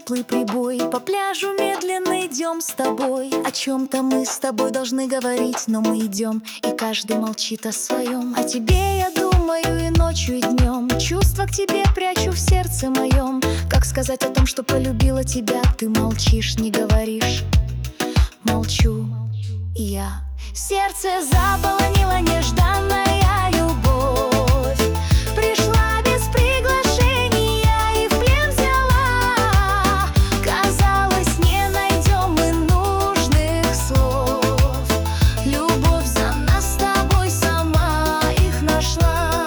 теплый прибой. По пляжу медленно идем с тобой. О чем-то мы с тобой должны говорить, но мы идем, и каждый молчит о своем. О тебе я думаю и ночью, и днем. Чувства к тебе прячу в сердце моем. Как сказать о том, что полюбила тебя? Ты молчишь, не говоришь. Молчу и я. Сердце заполонила нежданная любовь. Пришла без приглашения и в плен взяла. Казалось, не найдем мы нужных слов. Любовь за нас с тобой сама их нашла.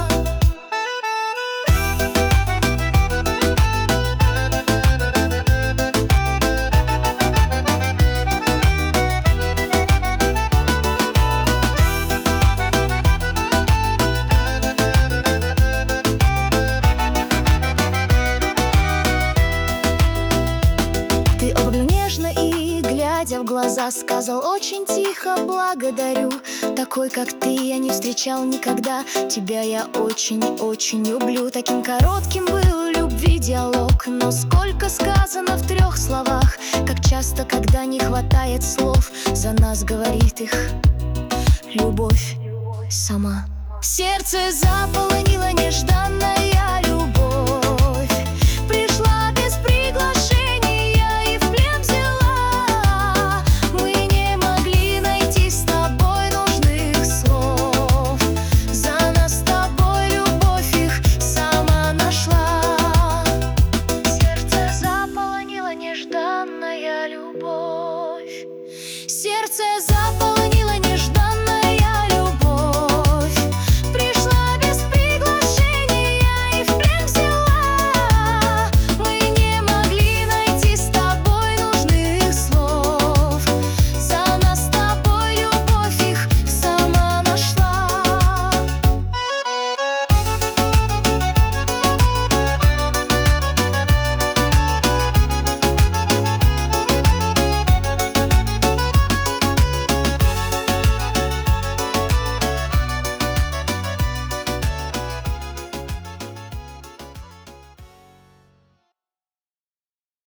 Глядя в глаза, сказал очень тихо: благодарю. Такой, как ты, я не встречал никогда. Тебя я очень-очень люблю. Таким коротким был любви диалог, но сколько сказано в 3 словах. Как часто, когда не хватает слов, за нас говорит их любовь сама. Сердце заполонила нежданная любовь. Пришла без приглашения и в плен взяла. Мы не могли найти с тобой нужных слов. За нас с тобой любовь их сама нашла. Сердце заполонила нежданная любовь. Сердце заполонила